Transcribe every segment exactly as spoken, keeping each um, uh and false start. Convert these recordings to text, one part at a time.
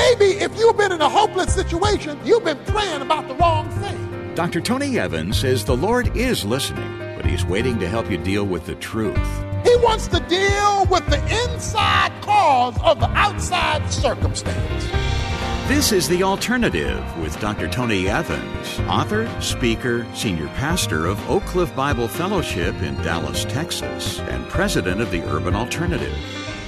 maybe if you've been in a hopeless situation, you've been praying about the wrong thing. Doctor Tony Evans says the Lord is listening, but He's waiting to help you deal with the truth. He wants to deal with the inside cause of the outside circumstance. This is The Alternative with Doctor Tony Evans, author, speaker, senior pastor of Oak Cliff Bible Fellowship in Dallas, Texas, and president of the Urban Alternative.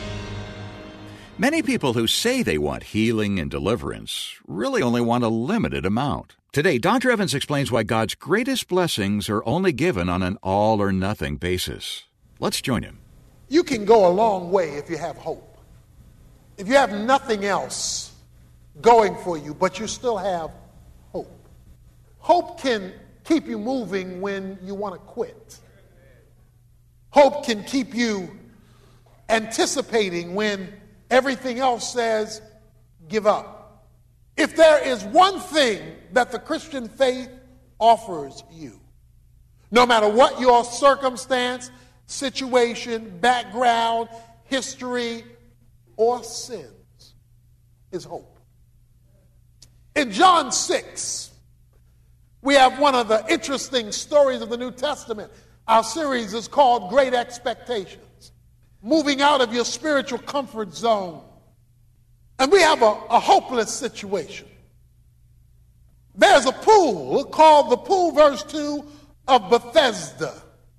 Many people who say they want healing and deliverance really only want a limited amount. Today, Doctor Evans explains why God's greatest blessings are only given on an all-or-nothing basis. Let's join him. You can go a long way if you have hope. If you have nothing else going for you, but you still have hope. Hope can keep you moving when you want to quit. Hope can keep you anticipating when everything else says give up. If there is one thing that the Christian faith offers you, no matter what your circumstance, situation, background, history, or sins, is hope. In John six, we have one of the interesting stories of the New Testament. Our series is called Great Expectations, moving out of your spiritual comfort zone. And we have a, a hopeless situation. There's a pool called the pool, verse two, of Bethesda.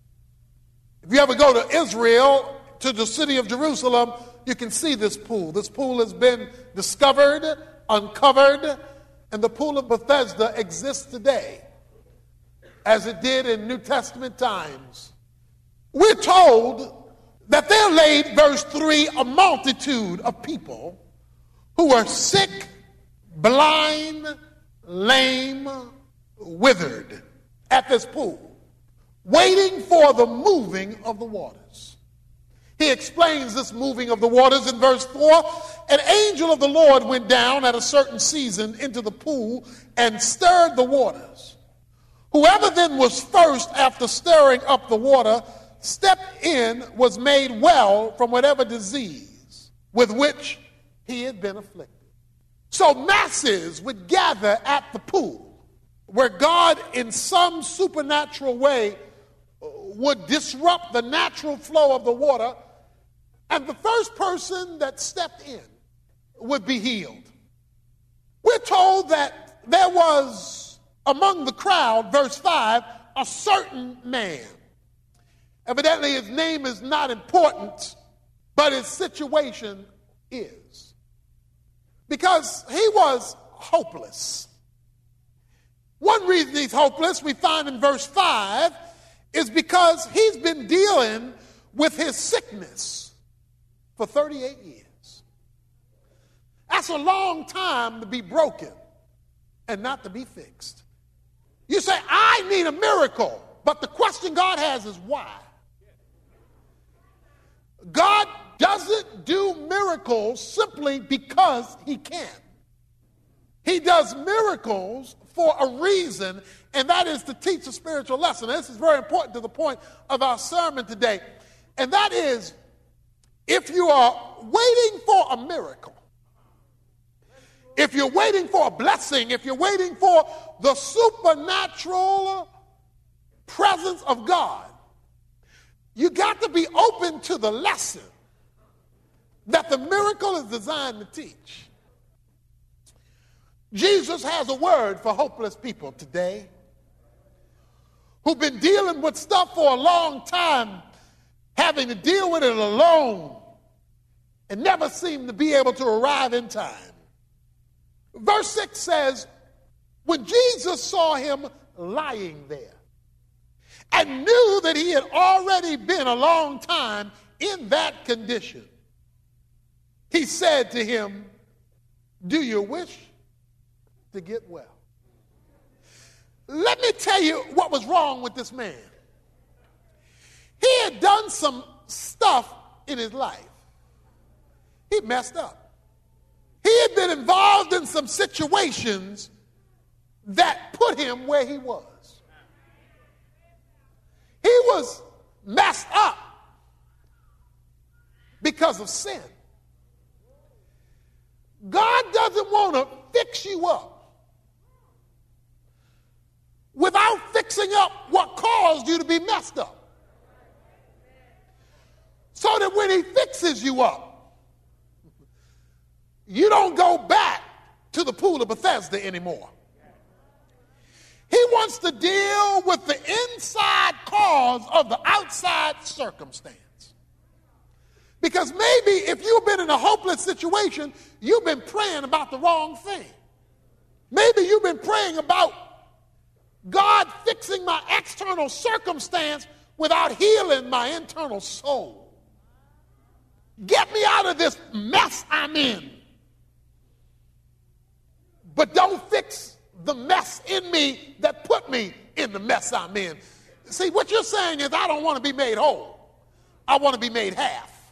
If you ever go to Israel, to the city of Jerusalem, you can see this pool. This pool has been discovered, uncovered, and the pool of Bethesda exists today, as it did in New Testament times. We're told that there laid, verse three, a multitude of people who were sick, blind, lame, withered at this pool, waiting for the moving of the waters. He explains this moving of the waters in verse four. An angel of the Lord went down at a certain season into the pool and stirred the waters. Whoever then was first after stirring up the water stepped in was made well from whatever disease with which he had been afflicted. So masses would gather at the pool where God in some supernatural way would disrupt the natural flow of the water, and the first person that stepped in would be healed. We're told that there was among the crowd, verse five, a certain man. Evidently his name is not important, but his situation is. Because he was hopeless. One reason he's hopeless, we find in verse five, is because he's been dealing with his sickness for thirty-eight years. That's a long time to be broken and not to be fixed. You say, I need a miracle, but the question God has is why? God doesn't do miracles simply because he can. He does miracles for a reason, and that is to teach a spiritual lesson. This is very important to the point of our sermon today. And that is, if you are waiting for a miracle, if you're waiting for a blessing, if you're waiting for the supernatural presence of God, you got to be open to the lesson that the miracle is designed to teach. Jesus has a word for hopeless people today who've been dealing with stuff for a long time, having to deal with it alone, and never seem to be able to arrive in time. Verse six says, when Jesus saw him lying there and knew that he had already been a long time in that condition, he said to him, do you wish to get well? Let me tell you what was wrong with this man. He had done some stuff in his life. He messed up. He had been involved in some situations that put him where he was. He was messed up because of sin. God doesn't want you up without fixing up what caused you to be messed up. So that when he fixes you up, you don't go back to the pool of Bethesda anymore. He wants to deal with the inside cause of the outside circumstance. Because maybe if you've been in a hopeless situation, you've been praying about the wrong thing. Maybe you've been praying about God fixing my external circumstance without healing my internal soul. Get me out of this mess I'm in. But don't fix the mess in me that put me in the mess I'm in. See, what you're saying is I don't want to be made whole. I want to be made half.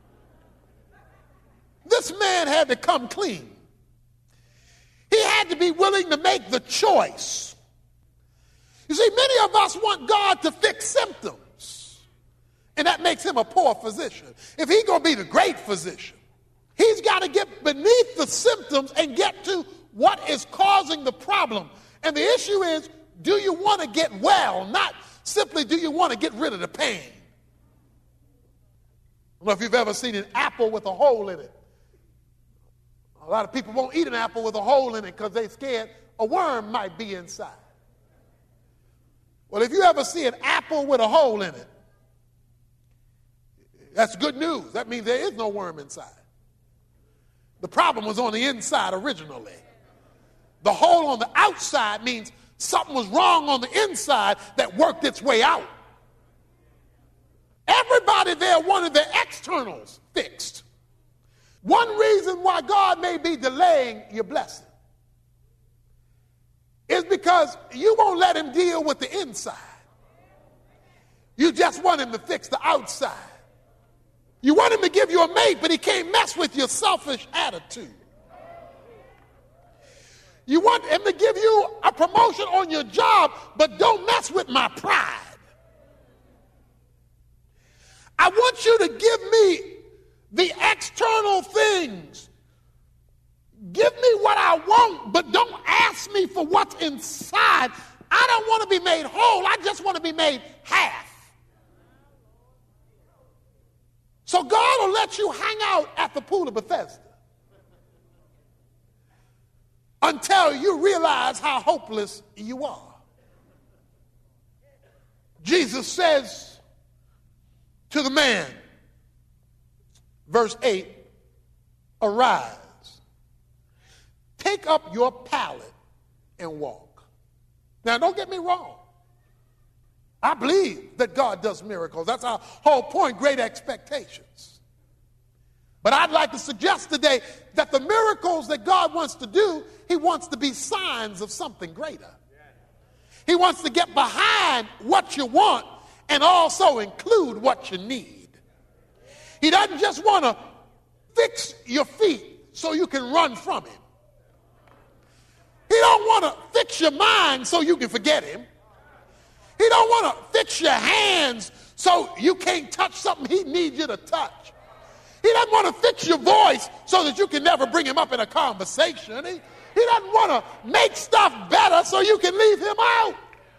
This man had to come clean. He had to be willing to make the choice. You see, many of us want God to fix symptoms, and that makes him a poor physician. If he's going to be the great physician, he's got to get beneath the symptoms and get to what is causing the problem. And the issue is, do you want to get well? Not simply do you want to get rid of the pain. I don't know if you've ever seen an apple with a hole in it. A lot of people won't eat an apple with a hole in it because they're scared a worm might be inside. Well, if you ever see an apple with a hole in it, that's good news. That means there is no worm inside. The problem was on the inside originally. The hole on the outside means something was wrong on the inside that worked its way out. Everybody there wanted their externals fixed. One reason why God may be delaying your blessing is because you won't let him deal with the inside. You just want him to fix the outside. You want him to give you a mate, but he can't mess with your selfish attitude. You want him to give you a promotion on your job, but don't mess with my pride. I want you to give me the external things. Give me what I want, but don't ask me for what's inside. I don't want to be made whole. I just want to be made half. So God will let you hang out at the pool of Bethesda until you realize how hopeless you are. Jesus says to the man, verse eight, arise, take up your pallet and walk. Now, don't get me wrong. I believe that God does miracles. That's our whole point, great expectations. But I'd like to suggest today that the miracles that God wants to do, he wants to be signs of something greater. He wants to get behind what you want and also include what you need. He doesn't just want to fix your feet so you can run from him. He don't want to fix your mind so you can forget him. He don't want to fix your hands so you can't touch something he needs you to touch. He doesn't want to fix your voice so that you can never bring him up in a conversation. He, he doesn't want to make stuff better so you can leave him out.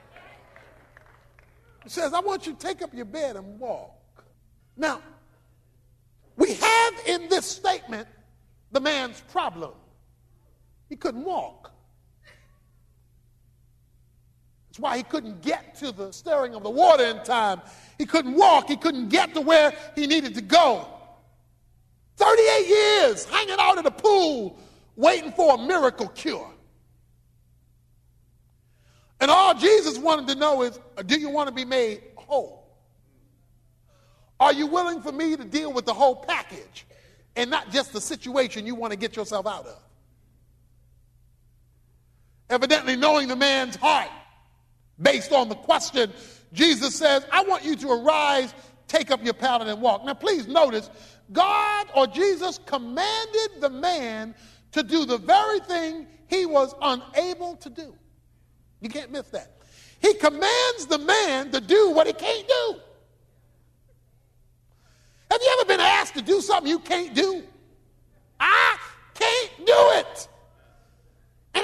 He says, I want you to take up your bed and walk. Now, we have in this statement the man's problem. He couldn't walk. That's why he couldn't get to the stirring of the water in time. He couldn't walk. He couldn't get to where he needed to go. thirty-eight years hanging out at a pool waiting for a miracle cure. And all Jesus wanted to know is, do you want to be made whole? Are you willing for me to deal with the whole package and not just the situation you want to get yourself out of? Evidently knowing the man's heart, based on the question, Jesus says, I want you to arise, take up your pallet and walk. Now please notice, God or Jesus commanded the man to do the very thing he was unable to do. You can't miss that. He commands the man to do what he can't do. Have you ever been asked to do something you can't do? I can't do it.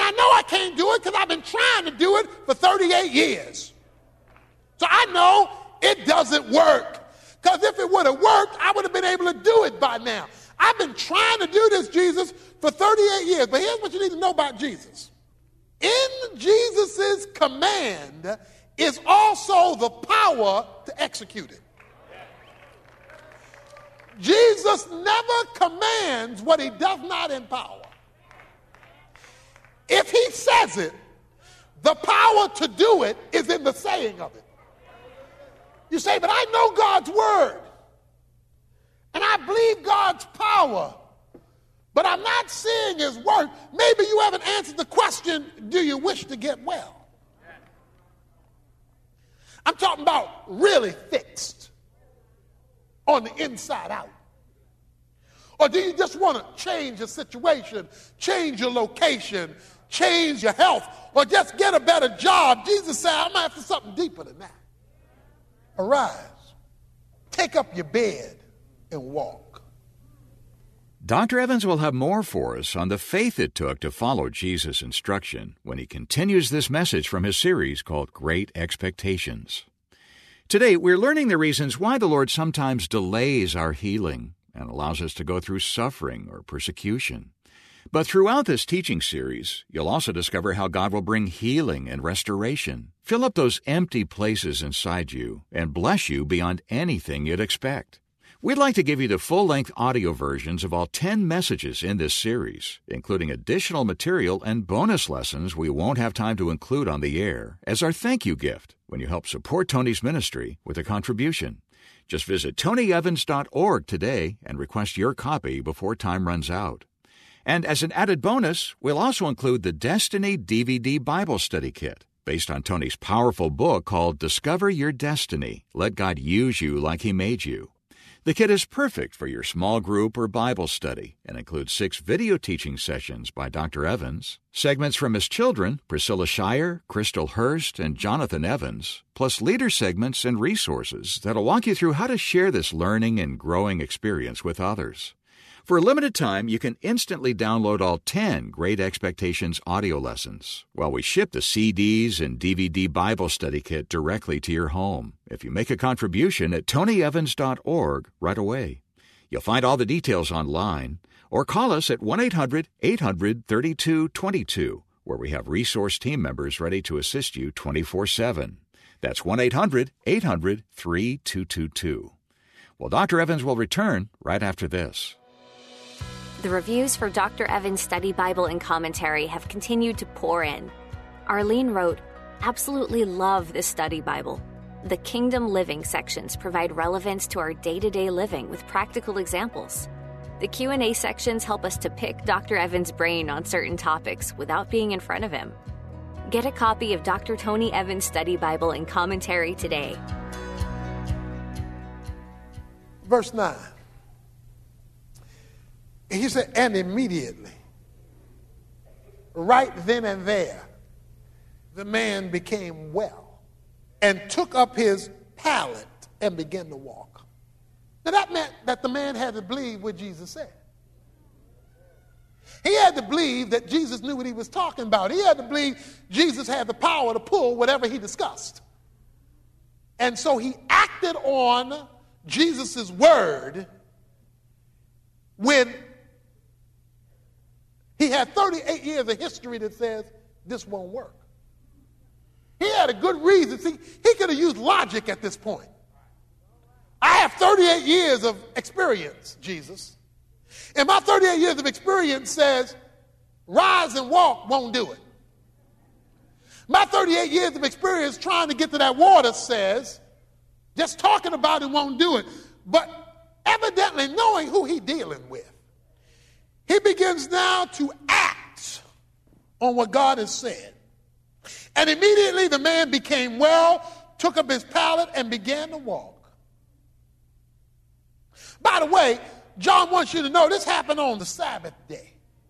can't do it because I've been trying to do it for thirty-eight years. So I know it doesn't work. Because if it would have worked, I would have been able to do it by now. I've been trying to do this, Jesus, for thirty-eight years. But here's what you need to know about Jesus. In Jesus' command is also the power to execute it. Jesus never commands what he does not empower. If he says it, the power to do it is in the saying of it. You say, but I know God's word, and I believe God's power, but I'm not seeing his work. Maybe you haven't answered the question, do you wish to get well? I'm talking about really fixed on the inside out. Or do you just want to change your situation, change your location, change your health, or just get a better job? Jesus said, I'm after something deeper than that. Arise, take up your bed and walk. Doctor Evans will have more for us on the faith it took to follow Jesus' instruction when he continues this message from his series called Great Expectations. Today, we're learning the reasons why the Lord sometimes delays our healing and allows us to go through suffering or persecution. But throughout this teaching series, you'll also discover how God will bring healing and restoration, fill up those empty places inside you, and bless you beyond anything you'd expect. We'd like to give you the full-length audio versions of all ten messages in this series, including additional material and bonus lessons we won't have time to include on the air, as our thank you gift when you help support Tony's ministry with a contribution. Just visit tony evans dot org today and request your copy before time runs out. And as an added bonus, we'll also include the Destiny D V D Bible Study Kit, based on Tony's powerful book called Discover Your Destiny, Let God Use You Like He Made You. The kit is perfect for your small group or Bible study and includes six video teaching sessions by Doctor Evans, segments from his children, Priscilla Shire, Crystal Hurst, and Jonathan Evans, plus leader segments and resources that'll walk you through how to share this learning and growing experience with others. For a limited time, you can instantly download all ten Great Expectations audio lessons, while we ship the C Ds and D V D Bible Study Kit directly to your home if you make a contribution at tony evans dot org right away. You'll find all the details online, or call us at one eight hundred eight hundred thirty-two twenty-two, where we have resource team members ready to assist you twenty-four seven. That's one eight hundred eight hundred thirty-two twenty-two. Well, Doctor Evans will return right after this. The reviews for Doctor Evans' Study Bible and Commentary have continued to pour in. Arlene wrote, "Absolutely love this study Bible. The Kingdom Living sections provide relevance to our day-to-day living with practical examples. The Q and A sections help us to pick Doctor Evans' brain on certain topics without being in front of him. Get a copy of Doctor Tony Evans' Study Bible and Commentary today." Verse nine. He said, and immediately, right then and there, the man became well and took up his pallet and began to walk. Now that meant that the man had to believe what Jesus said. He had to believe that Jesus knew what he was talking about. He had to believe Jesus had the power to pull whatever he discussed. And so he acted on Jesus' word when he had thirty-eight years of history that says this won't work. He had a good reason. See, he could have used logic at this point. I have thirty-eight years of experience, Jesus. And my thirty-eight years of experience says rise and walk won't do it. My thirty-eight years of experience trying to get to that water says just talking about it won't do it. But evidently knowing who he's dealing with, he begins now to act on what God has said. And immediately the man became well, took up his pallet, and began to walk. By the way, John wants you to know this happened on the Sabbath day.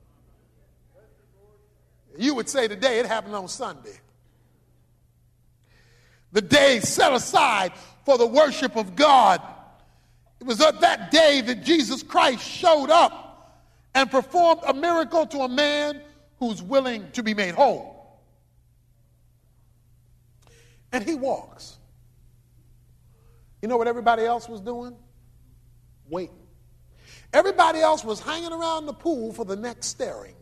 You would say today it happened on Sunday. The day set aside for the worship of God. It was on that day that Jesus Christ showed up and performed a miracle to a man who's willing to be made whole. And he walks. You know what everybody else was doing? Waiting. Everybody else was hanging around the pool for the next stirring.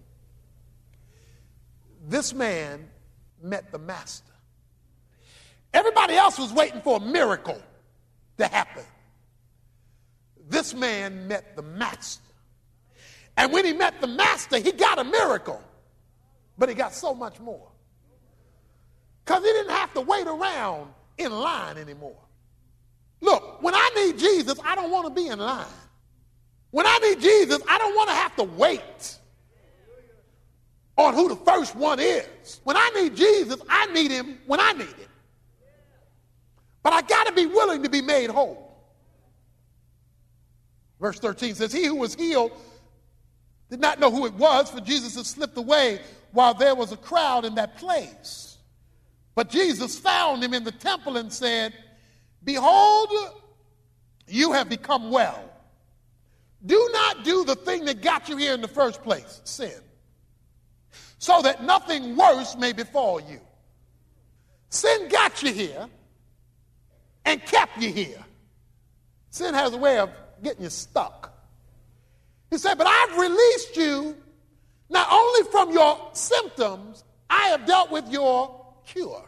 This man met the master. Everybody else was waiting for a miracle to happen. This man met the master. And when he met the master, he got a miracle. But he got so much more. Because he didn't have to wait around in line anymore. Look, when I need Jesus, I don't want to be in line. When I need Jesus, I don't want to have to wait on who the first one is. When I need Jesus, I need him when I need him. But I got to be willing to be made whole. Verse thirteen says, he who was healed did not know who it was, for Jesus had slipped away while there was a crowd in that place. But Jesus found him in the temple and said, behold, you have become well. Do not do the thing that got you here in the first place, sin, so that nothing worse may befall you. Sin got you here and kept you here. Sin has a way of getting you stuck. He said, but I've released you not only from your symptoms, I have dealt with your cure.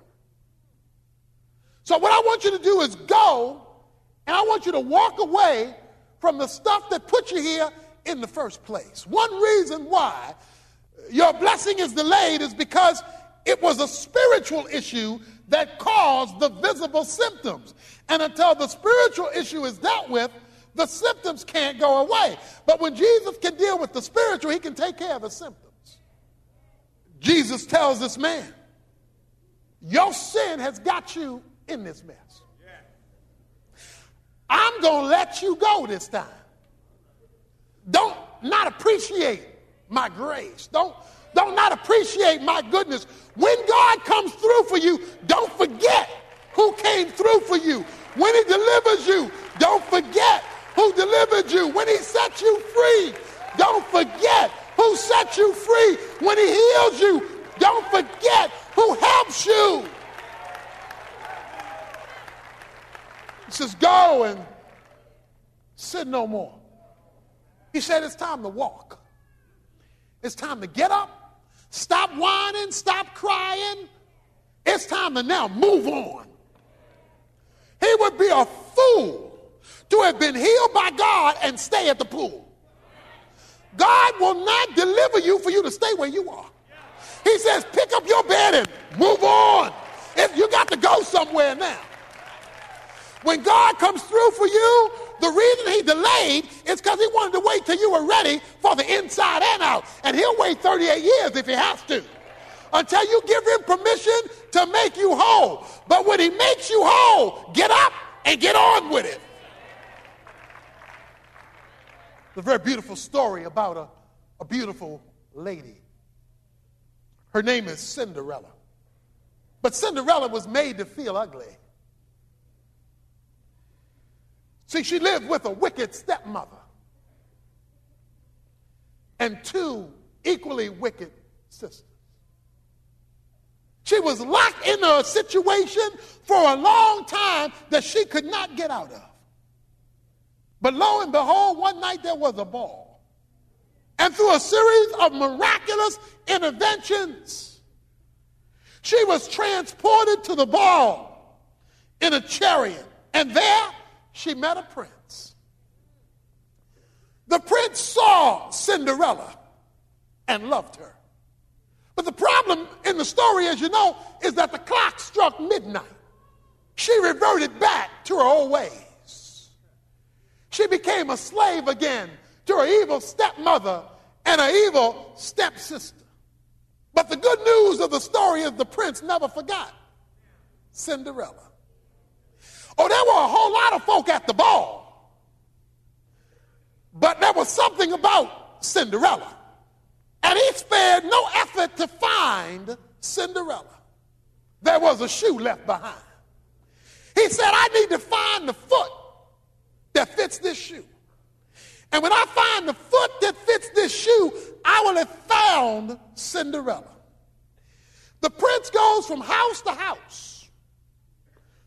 So what I want you to do is go, and I want you to walk away from the stuff that put you here in the first place. One reason why your blessing is delayed is because it was a spiritual issue that caused the visible symptoms. And until the spiritual issue is dealt with, the symptoms can't go away. But when Jesus can deal with the spiritual, he can take care of the symptoms. Jesus tells this man, your sin has got you in this mess. I'm going to let you go this time. Don't not appreciate my grace. Don't, don't not appreciate my goodness. When God comes through for you, don't forget who came through for you. When he delivers you, don't forget who delivered you. When he set you free, don't forget who set you free. When he heals you, don't forget who helps you. He says, go and sin no more. He said, it's time to walk. It's time to get up, stop whining, stop crying. It's time to now move on. He would be a fool to have been healed by God and stay at the pool. God will not deliver you for you to stay where you are. He says, pick up your bed and move on. If you got to go somewhere now. When God comes through for you, the reason he delayed is because he wanted to wait till you were ready for the inside and out. And he'll wait thirty-eight years if he has to, until you give him permission to make you whole. But when he makes you whole, get up and get on with it. It's a very beautiful story about a, a beautiful lady. Her name is Cinderella. But Cinderella was made to feel ugly. See, she lived with a wicked stepmother and two equally wicked sisters. She was locked in a situation for a long time that she could not get out of. But lo and behold, one night there was a ball. And through a series of miraculous interventions, she was transported to the ball in a chariot. And there she met a prince. The prince saw Cinderella and loved her. But the problem in the story, as you know, is that the clock struck midnight. She reverted back to her old ways. She became a slave again to her evil stepmother and her evil stepsister. But the good news of the story is the prince never forgot Cinderella. Oh, there were a whole lot of folk at the ball. But there was something about Cinderella. And he spared no effort to find Cinderella. There was a shoe left behind. He said, I need to find the foot that fits this shoe. And when I find the foot that fits this shoe, I will have found Cinderella. The prince goes from house to house,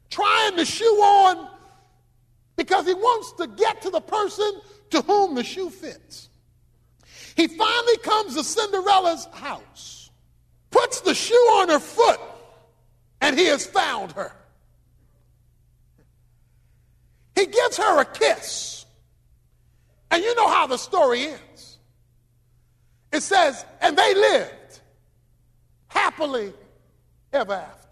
trying the shoe on because he wants to get to the person to whom the shoe fits. He finally comes to Cinderella's house, puts the shoe on her foot, and he has found her. He gives her a kiss. And you know how the story ends. It says, and they lived happily ever after.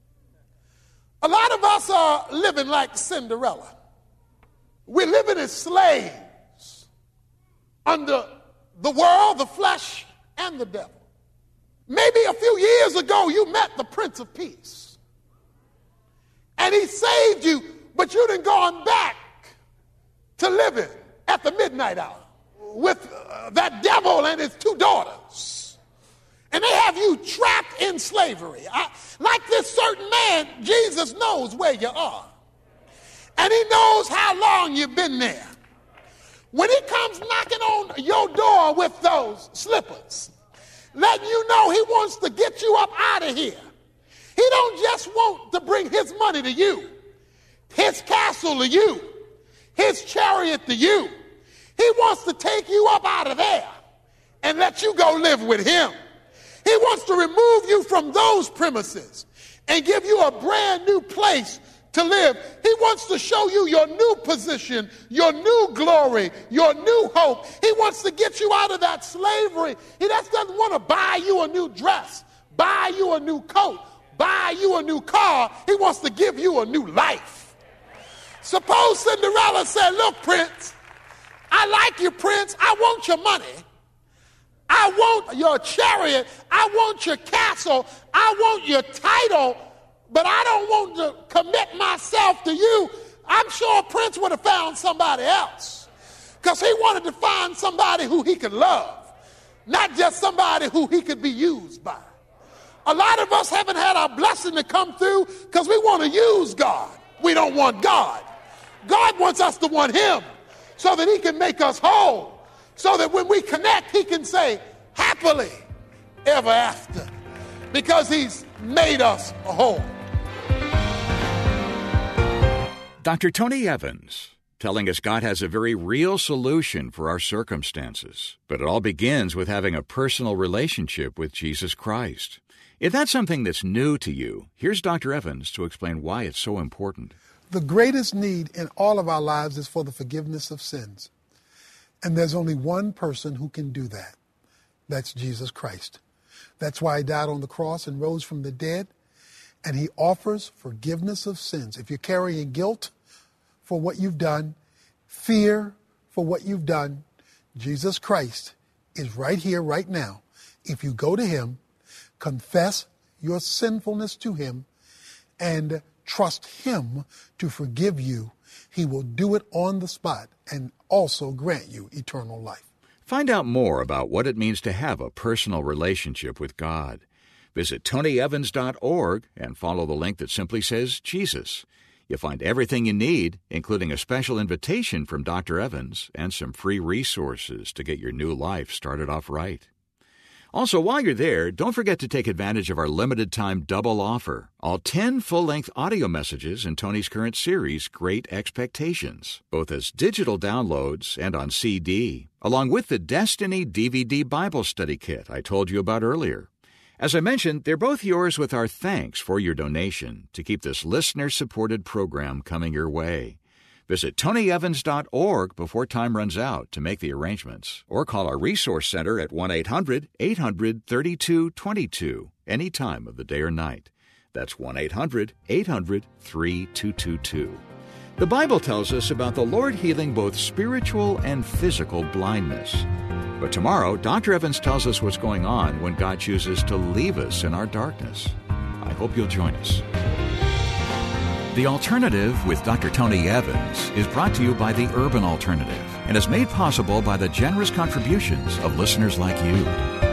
A lot of us are living like Cinderella. We're living as slaves under the world, the flesh, and the devil. Maybe a few years ago you met the Prince of Peace. And he saved you, but you done gone back to living at the midnight hour with uh, that devil and his two daughters. And they have you trapped in slavery. I, like this certain man, Jesus knows where you are. And he knows how long you've been there. When he comes knocking on your door with those slippers, letting you know he wants to get you up out of here. He don't just want to bring his money to you, his castle to you, his chariot to you. He wants to take you up out of there and let you go live with him. He wants to remove you from those premises and give you a brand new place to live. He wants to show you your new position, your new glory, your new hope. He wants to get you out of that slavery. He just doesn't want to buy you a new dress, buy you a new coat, buy you a new car. He wants to give you a new life. Suppose Cinderella said, look, Prince, I like you, Prince. I want your money. I want your chariot. I want your castle. I want your title. But I don't want to commit myself to you. I'm sure Prince would have found somebody else, because he wanted to find somebody who he could love, not just somebody who he could be used by. A lot of us haven't had our blessing to come through because we want to use God. We don't want God. God wants us to want him so that he can make us whole, so that when we connect, he can say, happily ever after, because he's made us whole. Doctor Tony Evans, telling us God has a very real solution for our circumstances, but it all begins with having a personal relationship with Jesus Christ. If that's something that's new to you, here's Doctor Evans to explain why it's so important. The greatest need in all of our lives is for the forgiveness of sins. And there's only one person who can do that. That's Jesus Christ. That's why he died on the cross and rose from the dead. And he offers forgiveness of sins. If you're carrying guilt for what you've done, fear for what you've done, Jesus Christ is right here, right now. If you go to him, confess your sinfulness to him, and trust him to forgive you, he will do it on the spot and also grant you eternal life. Find out more about what it means to have a personal relationship with God. Visit tony evans dot org and follow the link that simply says Jesus. You'll find everything you need, including a special invitation from Doctor Evans and some free resources to get your new life started off right. Also, while you're there, don't forget to take advantage of our limited-time double offer. All ten full-length audio messages in Tony's current series, Great Expectations, both as digital downloads and on C D, along with the Destiny D V D Bible Study Kit I told you about earlier. As I mentioned, they're both yours with our thanks for your donation to keep this listener-supported program coming your way. Visit tony evans dot org before time runs out to make the arrangements, or call our Resource Center at one eight hundred eight hundred thirty-two twenty-two any time of the day or night. That's one eight hundred eight hundred thirty-two twenty-two. The Bible tells us about the Lord healing both spiritual and physical blindness. But tomorrow, Doctor Evans tells us what's going on when God chooses to leave us in our darkness. I hope you'll join us. The Alternative with Doctor Tony Evans is brought to you by the Urban Alternative and is made possible by the generous contributions of listeners like you.